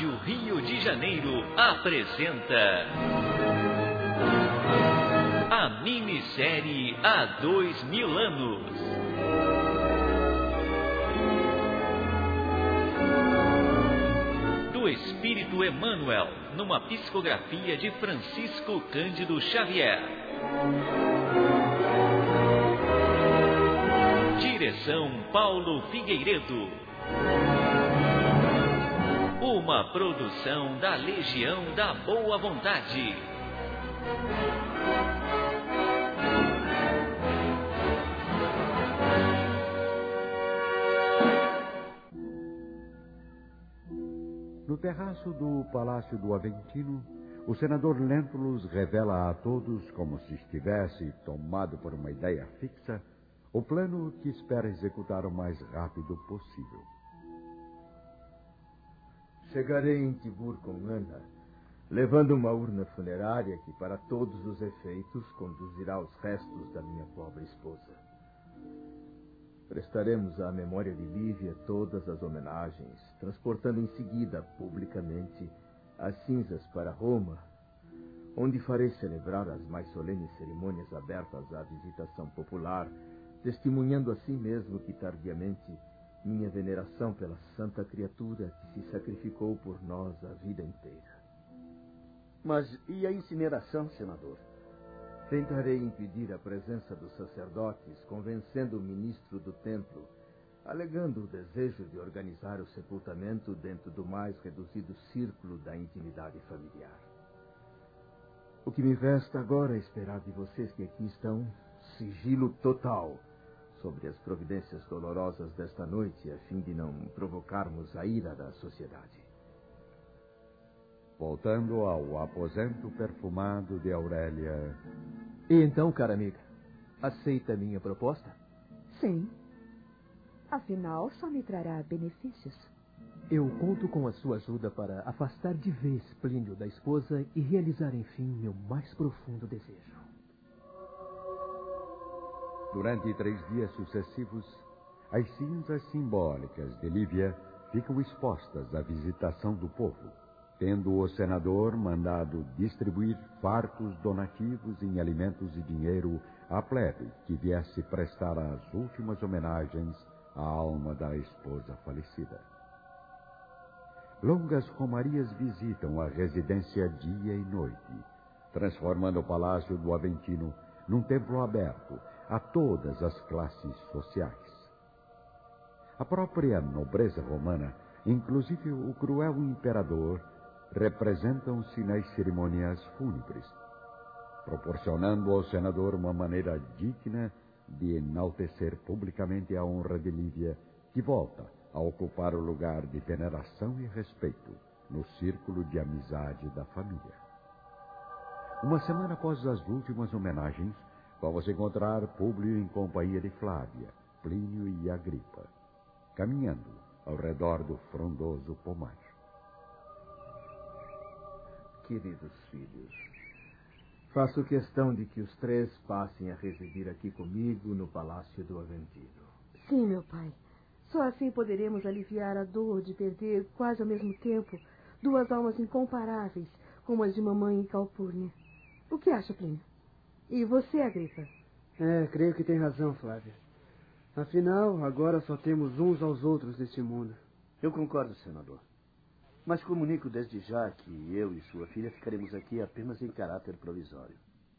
Rádio Rio de Janeiro apresenta a minissérie Há 2000 anos. Do Espírito Emmanuel, numa psicografia de Francisco Cândido Xavier. Direção Paulo Figueiredo. Uma produção da Legião da Boa Vontade. No terraço do Palácio do Aventino, o senador Lentulus revela a todos, como se estivesse tomado por uma ideia fixa, o plano que espera executar o mais rápido possível. Chegarei em Tibur com Ana, levando uma urna funerária que, para todos os efeitos, conduzirá os restos da minha pobre esposa. Prestaremos à memória de Lívia todas as homenagens, transportando em seguida, publicamente, as cinzas para Roma, onde farei celebrar as mais solenes cerimônias abertas à visitação popular, testemunhando assim mesmo que, tardiamente, minha veneração pela santa criatura que se sacrificou por nós a vida inteira. Mas e a incineração, senador? Tentarei impedir a presença dos sacerdotes, convencendo o ministro do templo, alegando o desejo de organizar o sepultamento dentro do mais reduzido círculo da intimidade familiar. O que me resta agora é esperar de vocês que aqui estão sigilo total sobre as providências dolorosas desta noite, a fim de não provocarmos a ira da sociedade. Voltando ao aposento perfumado de Aurélia... E então, cara amiga, aceita a minha proposta? Sim. Afinal, só me trará benefícios. Eu conto com a sua ajuda para afastar de vez Plínio da esposa e realizar, enfim, meu mais profundo desejo. Durante 3 dias sucessivos, as cinzas simbólicas de Lívia ficam expostas à visitação do povo, tendo o senador mandado distribuir fartos donativos em alimentos e dinheiro à plebe que viesse prestar as últimas homenagens à alma da esposa falecida. Longas romarias visitam a residência dia e noite, transformando o Palácio do Aventino num templo aberto a todas as classes sociais. A própria nobreza romana, inclusive o cruel imperador, representam-se nas cerimônias fúnebres, proporcionando ao senador uma maneira digna de enaltecer publicamente a honra de Lívia, que volta a ocupar o lugar de veneração e respeito no círculo de amizade da família. Uma semana após as últimas homenagens, vamos encontrar Públio em companhia de Flávia, Plínio e Agripa, caminhando ao redor do frondoso pomar. Queridos filhos, faço questão de que os 3 passem a residir aqui comigo no Palácio do Aventino. Sim, meu pai. Só assim poderemos aliviar a dor de perder, quase ao mesmo tempo, 2 almas incomparáveis, como as de mamãe e Calpurnia. O que acha, Plínio? E você, Agripa? Creio que tem razão, Flávia. Afinal, agora só temos uns aos outros neste mundo. Eu concordo, senador. Mas comunico desde já que eu e sua filha ficaremos aqui apenas em caráter provisório.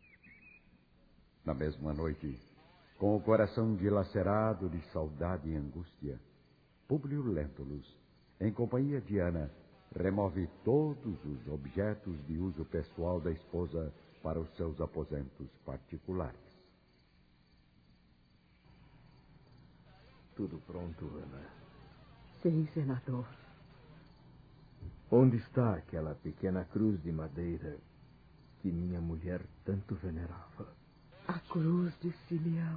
Na mesma noite, com o coração dilacerado de saudade e angústia, Públio Lentulus, em companhia de Ana, remove todos os objetos de uso pessoal da esposa para os seus aposentos particulares. Tudo pronto, Ana? Sim, senador. Onde está aquela pequena cruz de madeira que minha mulher tanto venerava? A cruz de Simeão.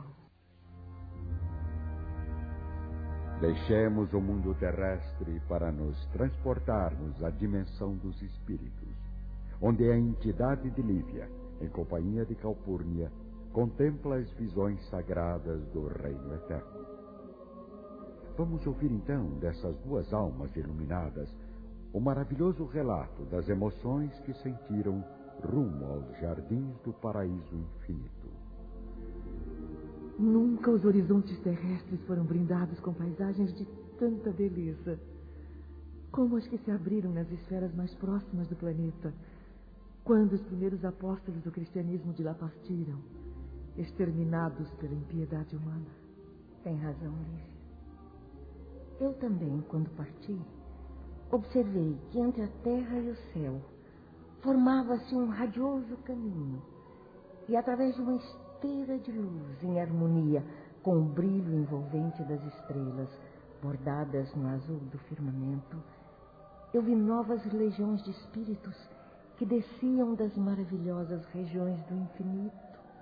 Deixemos o mundo terrestre para nos transportarmos à dimensão dos espíritos, onde a entidade de Lívia, em companhia de Calpurnia, contempla as visões sagradas do reino eterno. Vamos ouvir então dessas 2 almas iluminadas o maravilhoso relato das emoções que sentiram rumo aos jardins do paraíso infinito. Nunca os horizontes terrestres foram brindados com paisagens de tanta beleza como as que se abriram nas esferas mais próximas do planeta, quando os primeiros apóstolos do cristianismo de lá partiram, exterminados pela impiedade humana. Tem razão, Lícia. Eu também, quando parti, observei que entre a terra e o céu formava-se um radioso caminho, e através de uma esteira de luz em harmonia com o brilho envolvente das estrelas bordadas no azul do firmamento, eu vi novas legiões de espíritos que desciam das maravilhosas regiões do infinito.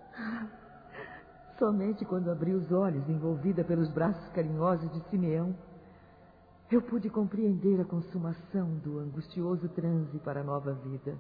Somente quando abri os olhos, envolvida pelos braços carinhosos de Simeão, eu pude compreender a consumação do angustioso transe para a nova vida.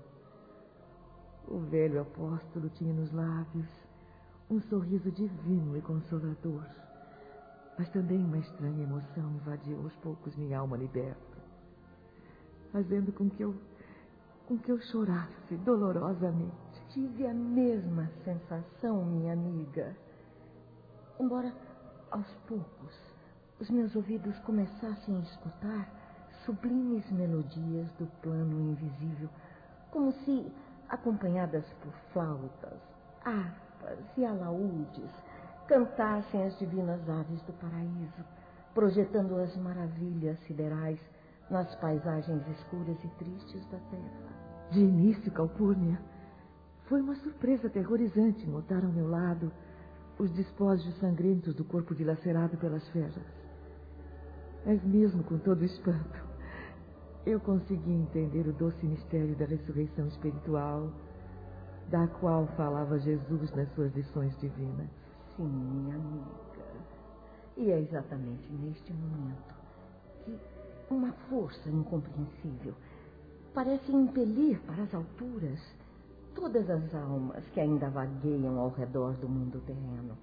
O velho apóstolo tinha nos lábios um sorriso divino e consolador, mas também uma estranha emoção invadiu aos poucos minha alma liberta, fazendo com que eu chorasse dolorosamente. Tive a mesma sensação, minha amiga. Embora, aos poucos, os meus ouvidos começassem a escutar sublimes melodias do plano invisível, como se, acompanhadas por flautas, harpas e alaúdes, cantassem as divinas aves do paraíso, projetando as maravilhas siderais nas paisagens escuras e tristes da terra. De início, Calpurnia, foi uma surpresa aterrorizante notar ao meu lado os despojos sangrentos do corpo dilacerado pelas feras. Mas mesmo com todo o espanto, eu consegui entender o doce mistério da ressurreição espiritual, da qual falava Jesus nas suas lições divinas. Sim, minha amiga. E é exatamente neste momento que uma força incompreensível parece impelir para as alturas todas as almas que ainda vagueiam ao redor do mundo terreno.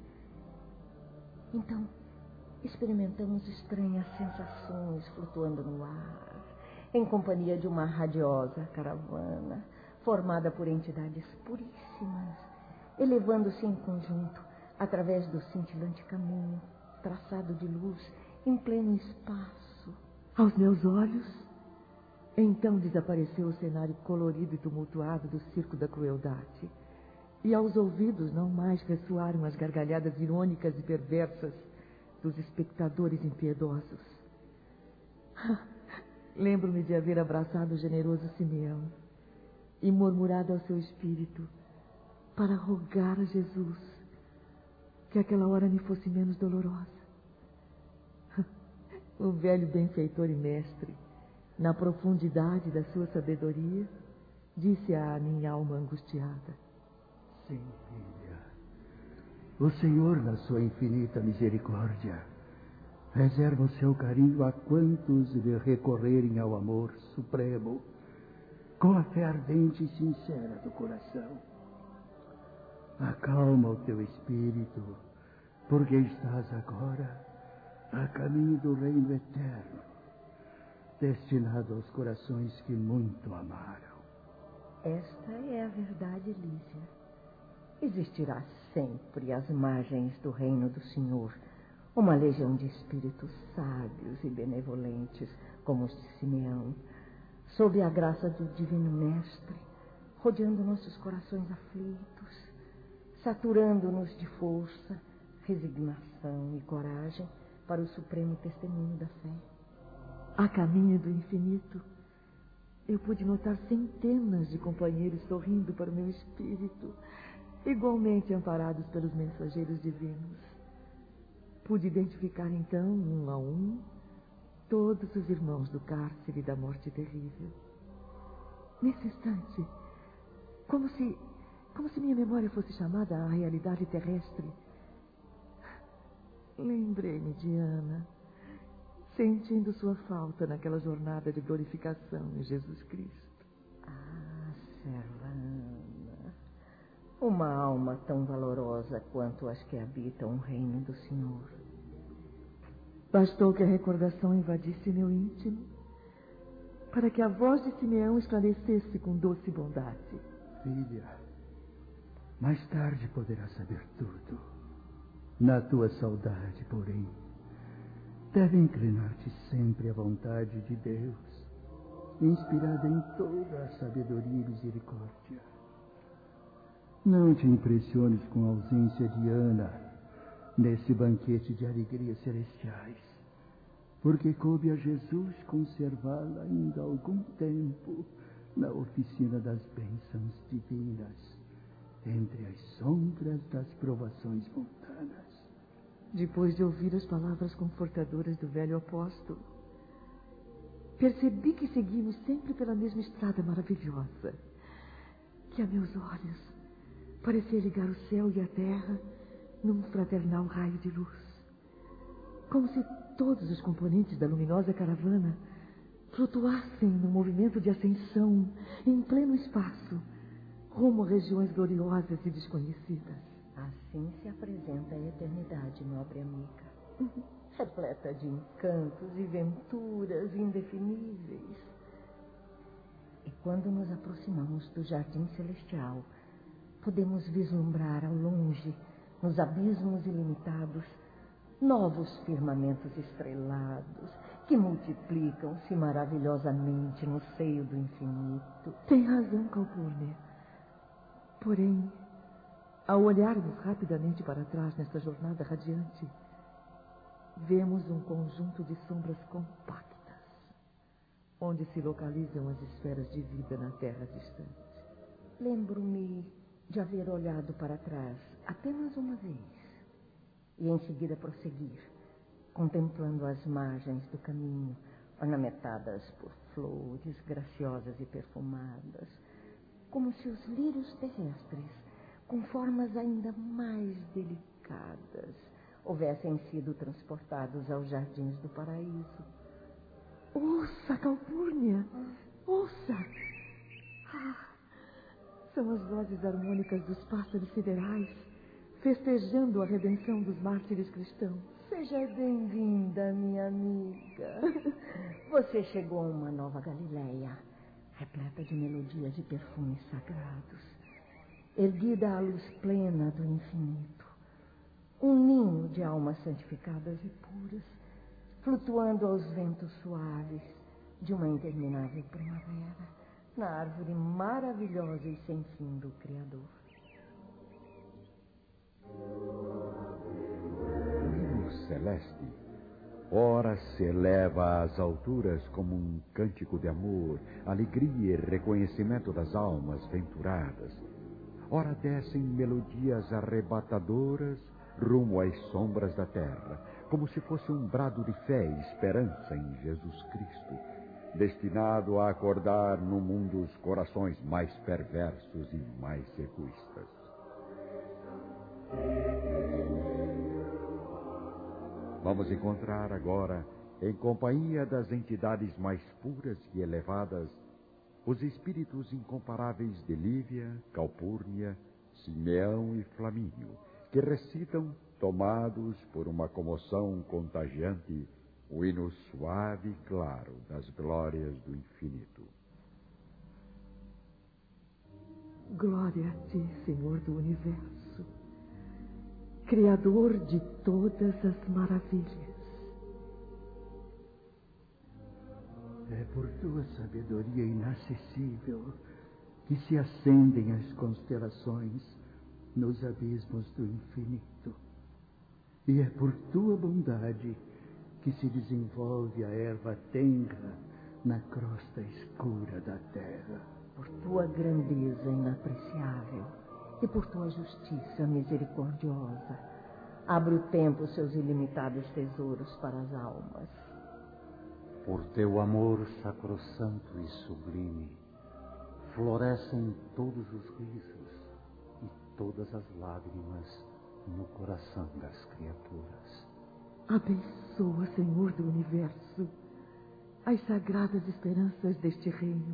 Então, experimentamos estranhas sensações flutuando no ar, em companhia de uma radiosa caravana, formada por entidades puríssimas, elevando-se em conjunto através do cintilante caminho, traçado de luz em pleno espaço. Aos meus olhos, então desapareceu o cenário colorido e tumultuado do circo da crueldade, e aos ouvidos não mais ressoaram as gargalhadas irônicas e perversas dos espectadores impiedosos. Lembro-me de haver abraçado o generoso Simeão e murmurado ao seu espírito para rogar a Jesus que aquela hora me fosse menos dolorosa. O velho benfeitor e mestre, na profundidade da sua sabedoria, disse à minha alma angustiada: Sim, filha. O Senhor, na sua infinita misericórdia, reserva o seu carinho a quantos lhe recorrerem ao amor supremo, com a fé ardente e sincera do coração. Acalma o teu espírito, porque estás agora a caminho do reino eterno, destinado aos corações que muito amaram. Esta é a verdade, Lísia. Existirá sempre às margens do reino do Senhor uma legião de espíritos sábios e benevolentes, como os de Simeão, sob a graça do Divino Mestre, rodeando nossos corações aflitos, saturando-nos de força, resignação e coragem para o supremo testemunho da fé. A caminho do infinito, eu pude notar centenas de companheiros sorrindo para o meu espírito, igualmente amparados pelos mensageiros divinos. Pude identificar então, um a um, todos os irmãos do cárcere e da morte terrível. Nesse instante, como se minha memória fosse chamada à realidade terrestre, lembrei-me de Ana, sentindo sua falta naquela jornada de glorificação em Jesus Cristo. Ah, Serlana, uma alma tão valorosa quanto as que habitam o reino do Senhor. Bastou que a recordação invadisse meu íntimo para que a voz de Simeão esclarecesse com doce bondade. Filha, mais tarde poderás saber tudo. Na tua saudade, porém, deve inclinar-te sempre à vontade de Deus, inspirada em toda a sabedoria e misericórdia. Não te impressiones com a ausência de Ana nesse banquete de alegrias celestiais, porque coube a Jesus conservá-la ainda algum tempo na oficina das bênçãos divinas, entre as sombras das provações mundanas. Depois de ouvir as palavras confortadoras do velho apóstolo, percebi que seguimos sempre pela mesma estrada maravilhosa, que a meus olhos parecia ligar o céu e a terra num fraternal raio de luz, como se todos os componentes da luminosa caravana flutuassem num movimento de ascensão em pleno espaço, rumo a regiões gloriosas e desconhecidas. Assim se apresenta a eternidade, nobre amiga, repleta de encantos e venturas indefiníveis. E quando nos aproximamos do jardim celestial, podemos vislumbrar ao longe, nos abismos ilimitados, novos firmamentos estrelados que multiplicam-se maravilhosamente no seio do infinito. Tem razão, Calpurnia. Porém, ao olharmos rapidamente para trás nesta jornada radiante, vemos um conjunto de sombras compactas, onde se localizam as esferas de vida na Terra distante. Lembro-me de haver olhado para trás apenas uma vez e em seguida prosseguir, contemplando as margens do caminho, ornamentadas por flores graciosas e perfumadas, como se os lírios terrestres, com formas ainda mais delicadas, houvessem sido transportados aos jardins do paraíso. Ouça, Calpurnia! Ouça! São as vozes harmônicas dos pássaros siderais, festejando a redenção dos mártires cristãos. Seja bem-vinda, minha amiga. Você chegou a uma nova Galileia, repleta de melodias e perfumes sagrados, erguida à luz plena do infinito. Um ninho de almas santificadas e puras, flutuando aos ventos suaves de uma interminável primavera, na árvore maravilhosa e sem fim do Criador. O hino celeste, ora se eleva às alturas como um cântico de amor, alegria e reconhecimento das almas venturadas. Ora descem melodias arrebatadoras rumo às sombras da terra, como se fosse um brado de fé e esperança em Jesus Cristo, destinado a acordar no mundo os corações mais perversos e mais egoístas. Vamos encontrar agora, em companhia das entidades mais puras e elevadas, os espíritos incomparáveis de Lívia, Calpurnia, Simeão e Flamínio, que recitam, tomados por uma comoção contagiante, o hino suave e claro das glórias do infinito. Glória a ti, Senhor do Universo, Criador de todas as maravilhas. É por tua sabedoria inacessível que se acendem as constelações nos abismos do infinito. E é por tua bondade que se desenvolve a erva tenra na crosta escura da terra. Por tua grandeza inapreciável e por tua justiça misericordiosa, abre o tempo seus ilimitados tesouros para as almas. Por teu amor sacrossanto e sublime, florescem todos os risos e todas as lágrimas no coração das criaturas. Abençoa, Senhor do Universo, as sagradas esperanças deste reino.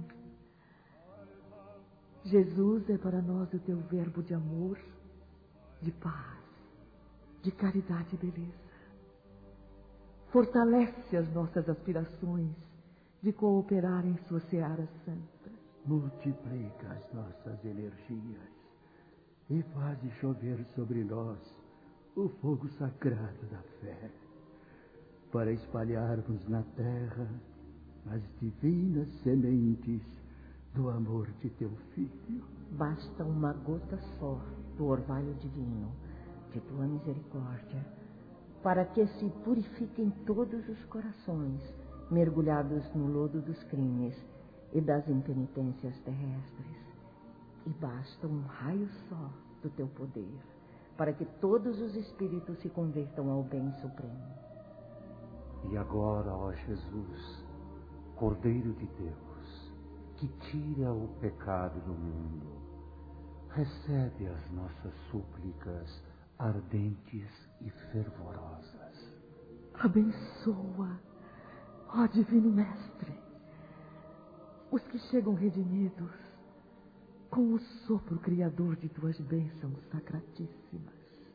Jesus é para nós o teu verbo de amor, de paz, de caridade e beleza. Fortalece as nossas aspirações de cooperar em sua seara santa. Multiplica as nossas energias e faze chover sobre nós o fogo sagrado da fé, para espalharmos na terra as divinas sementes do amor de teu Filho. Basta uma gota só do orvalho divino de tua misericórdia, para que se purifiquem todos os corações mergulhados no lodo dos crimes e das impenitências terrestres. E basta um raio só do teu poder, para que todos os espíritos se convertam ao bem supremo. E agora, ó Jesus, Cordeiro de Deus, que tira o pecado do mundo, recebe as nossas súplicas ardentes e fervorosas. Abençoa, ó Divino Mestre, os que chegam redimidos com o sopro criador de tuas bênçãos sacratíssimas.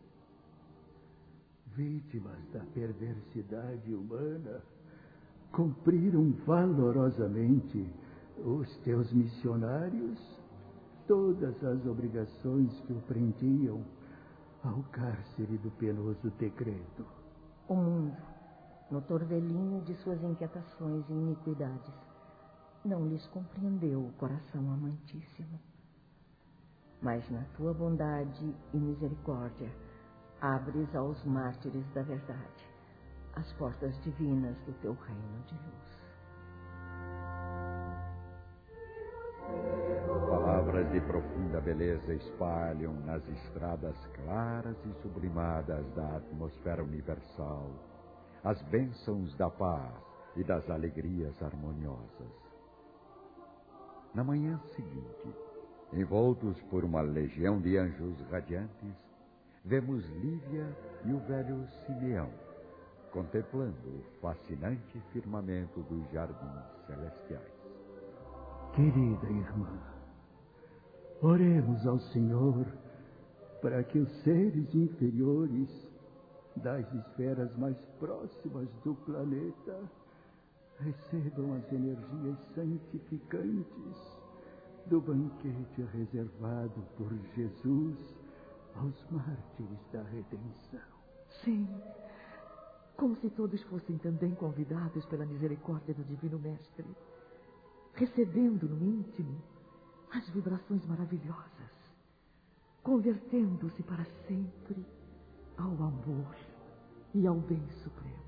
Vítimas da perversidade humana, cumpriram valorosamente os teus missionários todas as obrigações que o prendiam ao cárcere do penoso decreto. O mundo, no torvelinho de suas inquietações e iniquidades, não lhes compreendeu o coração amantíssimo. Mas na tua bondade e misericórdia, abres aos mártires da verdade as portas divinas do teu reino de luz. Palavras de profunda beleza espalham nas estradas claras e sublimadas da atmosfera universal as bênçãos da paz e das alegrias harmoniosas. Na manhã seguinte, envoltos por uma legião de anjos radiantes, vemos Lívia e o velho Simeão contemplando o fascinante firmamento dos jardins celestiais. Querida irmã, oremos ao Senhor para que os seres inferiores das esferas mais próximas do planeta recebam as energias santificantes do banquete reservado por Jesus aos mártires da redenção. Sim, como se todos fossem também convidados pela misericórdia do Divino Mestre, recebendo no íntimo as vibrações maravilhosas, convertendo-se para sempre ao amor e ao bem supremo.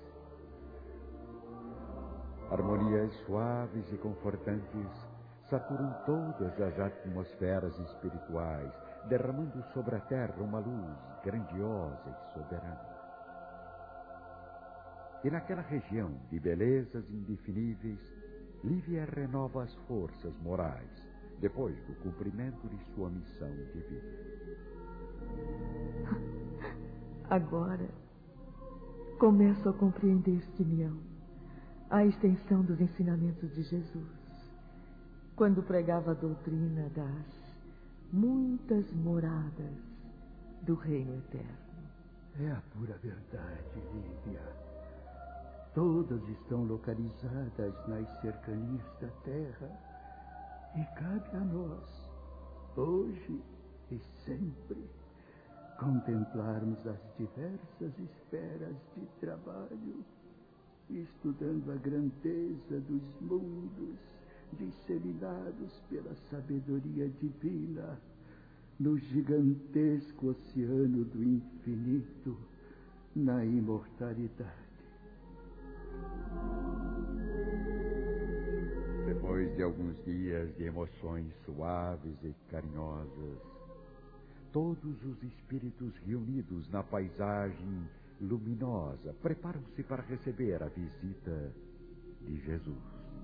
Harmonias suaves e confortantes saturam todas as atmosferas espirituais, derramando sobre a terra uma luz grandiosa e soberana. E naquela região de belezas indefiníveis, Lívia renova as forças morais, depois do cumprimento de sua missão divina. Agora, começo a compreender, Simeão, a extensão dos ensinamentos de Jesus, quando pregava a doutrina das muitas moradas do reino eterno. É a pura verdade, Lívia. Todas estão localizadas nas cercanias da terra e cabe a nós, hoje e sempre, contemplarmos as diversas esferas de trabalho, estudando a grandeza dos mundos disseminados pela sabedoria divina no gigantesco oceano do infinito, na imortalidade. Depois de alguns dias de emoções suaves e carinhosas, todos os espíritos reunidos na paisagem luminosa preparam-se para receber a visita de Jesus.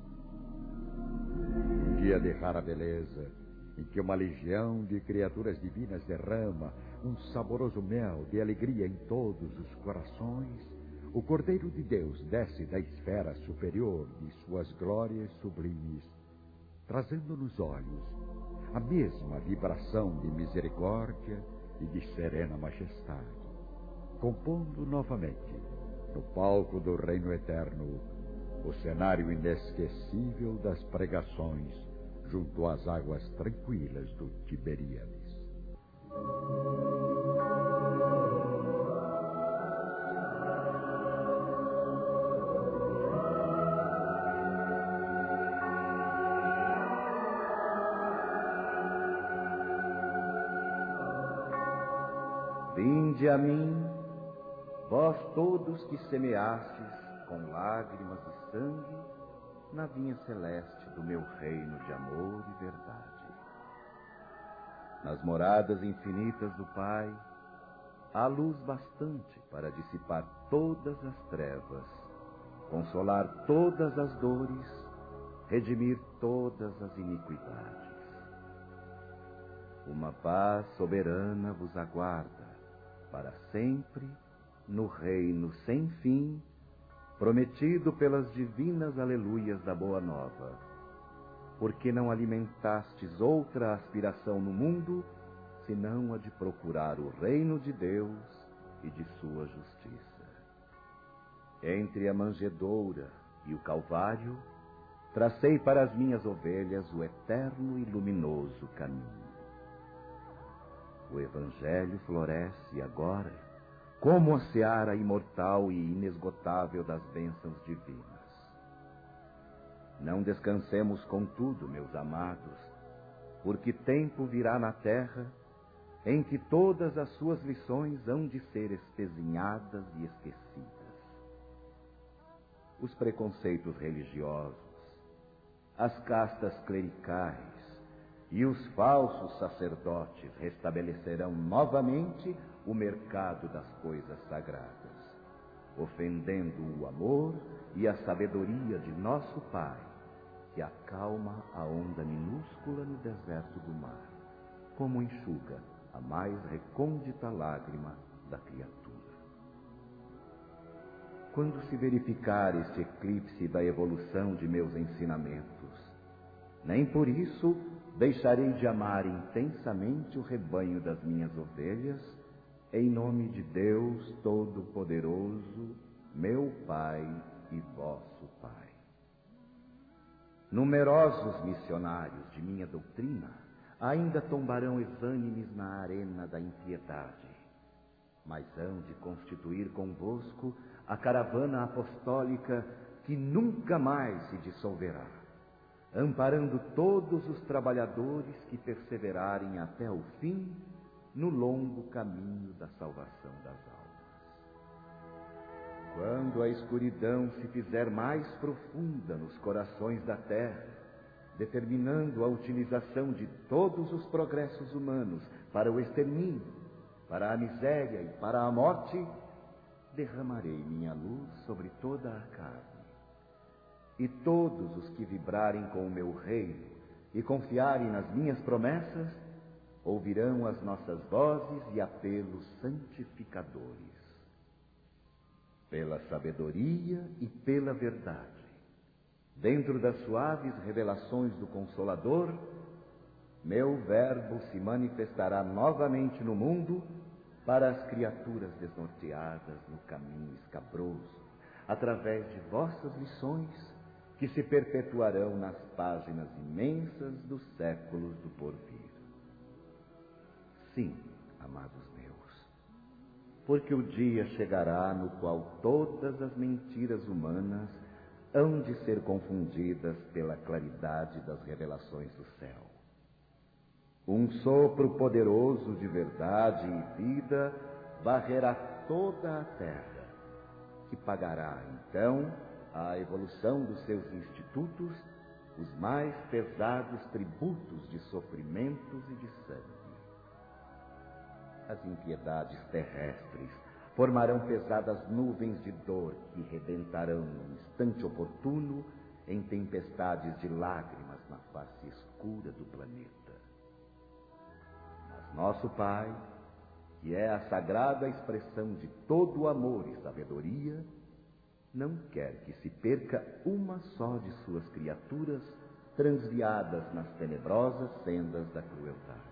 Um dia de rara beleza, em que uma legião de criaturas divinas derrama um saboroso mel de alegria em todos os corações, o Cordeiro de Deus desce da esfera superior de suas glórias sublimes, trazendo nos olhos a mesma vibração de misericórdia e de serena majestade, compondo novamente, no palco do reino eterno, o cenário inesquecível das pregações junto às águas tranquilas do Tiberíades. Vinde a mim, vós todos que semeastes com lágrimas e sangue na vinha celeste do meu reino de amor e verdade. Nas moradas infinitas do Pai, há luz bastante para dissipar todas as trevas, consolar todas as dores, redimir todas as iniquidades. Uma paz soberana vos aguarda, para sempre, no reino sem fim, prometido pelas divinas aleluias da Boa Nova, porque não alimentastes outra aspiração no mundo, senão a de procurar o reino de Deus e de sua justiça. Entre a manjedoura e o Calvário, tracei para as minhas ovelhas o eterno e luminoso caminho. O Evangelho floresce agora, como a seara imortal e inesgotável das bênçãos divinas. Não descansemos, contudo, meus amados, porque tempo virá na terra em que todas as suas lições hão de ser espezinhadas e esquecidas. Os preconceitos religiosos, as castas clericais e os falsos sacerdotes restabelecerão novamente o mercado das coisas sagradas, ofendendo o amor e a sabedoria de nosso Pai, que acalma a onda minúscula no deserto do mar, como enxuga a mais recôndita lágrima da criatura. Quando se verificar este eclipse da evolução de meus ensinamentos, nem por isso deixarei de amar intensamente o rebanho das minhas ovelhas, em nome de Deus Todo-Poderoso, meu Pai e vosso Pai. Numerosos missionários de minha doutrina ainda tombarão exânimes na arena da impiedade, mas hão de constituir convosco a caravana apostólica que nunca mais se dissolverá, amparando todos os trabalhadores que perseverarem até o fim no longo caminho da salvação das almas. Quando a escuridão se fizer mais profunda nos corações da terra, determinando a utilização de todos os progressos humanos para o extermínio, para a miséria e para a morte, derramarei minha luz sobre toda a carne. E todos os que vibrarem com o meu reino e confiarem nas minhas promessas, ouvirão as nossas vozes e apelos santificadores. Pela sabedoria e pela verdade, dentro das suaves revelações do Consolador, meu verbo se manifestará novamente no mundo para as criaturas desnorteadas no caminho escabroso, através de vossas lições, que se perpetuarão nas páginas imensas dos séculos do porvir. Sim, amados meus, porque o dia chegará no qual todas as mentiras humanas hão de ser confundidas pela claridade das revelações do céu. Um sopro poderoso de verdade e vida varrerá toda a terra, que pagará, então, à evolução dos seus institutos os mais pesados tributos de sofrimentos e de sangue. As impiedades terrestres formarão pesadas nuvens de dor que rebentarão no instante oportuno em tempestades de lágrimas na face escura do planeta. Mas nosso Pai, que é a sagrada expressão de todo o amor e sabedoria, não quer que se perca uma só de suas criaturas transviadas nas tenebrosas sendas da crueldade.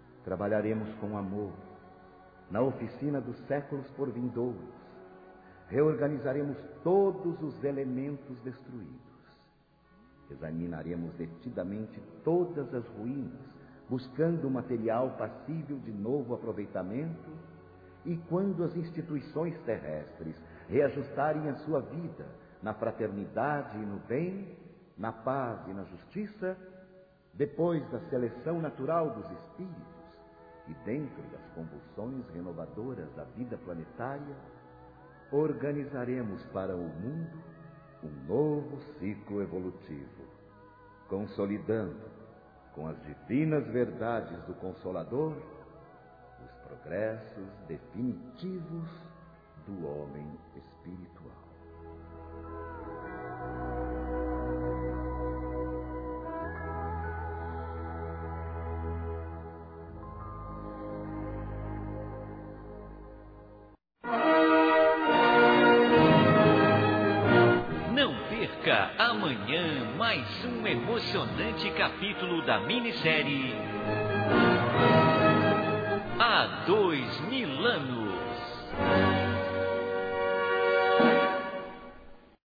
Trabalharemos com amor na oficina dos séculos por vindouros, reorganizaremos todos os elementos destruídos. Examinaremos detidamente todas as ruínas, buscando material passível de novo aproveitamento, e quando as instituições terrestres reajustarem a sua vida na fraternidade e no bem, na paz e na justiça, depois da seleção natural dos espíritos e dentro das convulsões renovadoras da vida planetária, organizaremos para o mundo um novo ciclo evolutivo, consolidando, com as divinas verdades do Consolador, os progressos definitivos do homem espiritual. Amanhã, mais um emocionante capítulo da minissérie Há 2000 anos.